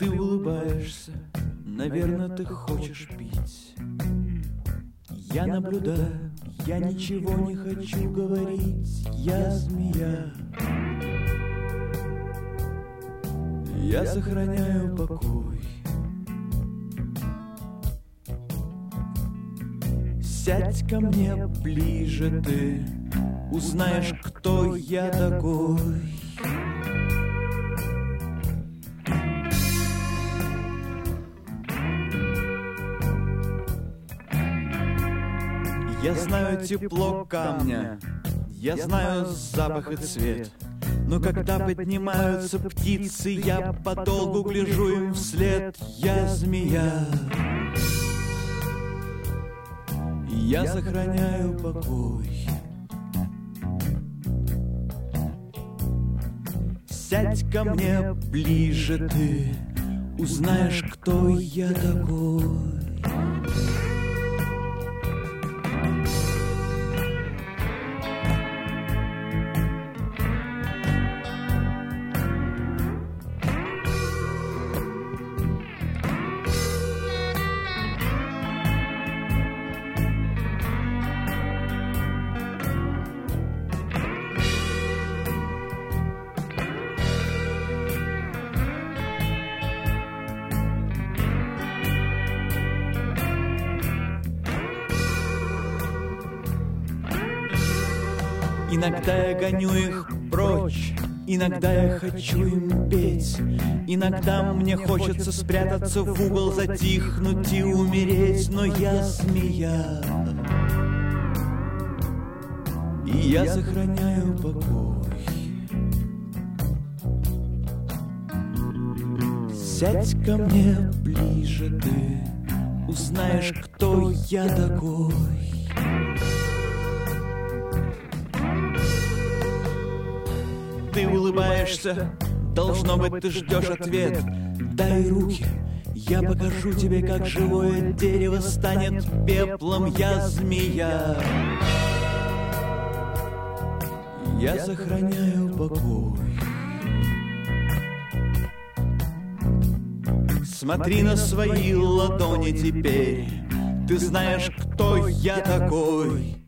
Ты улыбаешься, наверное, ты хочешь пить. Я наблюдаю, я ничего не хочу говорить. Я змея. Я сохраняю покой. Сядь ко мне ближе, ты узнаешь, кто я такой. Я знаю тепло камня, я знаю запах и цвет. Но когда поднимаются птицы, я подолгу гляжу им вслед. Я змея. Я сохраняю покой. Сядь ко мне ближе, ты узнаешь, кто я такой. Иногда я гоню их прочь, иногда я хочу им петь. Иногда мне хочется спрятаться в угол, затихнуть и умереть. Но я змея, и я сохраняю покой. Сядь ко мне ближе, ты узнаешь, кто я такой. Ты улыбаешься, должно быть, ты ждешь ответ. Дай руки, я покажу тебе, как живое дерево станет пеплом. Я змея. Я сохраняю покой. Смотри на свои ладони теперь. Ты знаешь, кто я такой.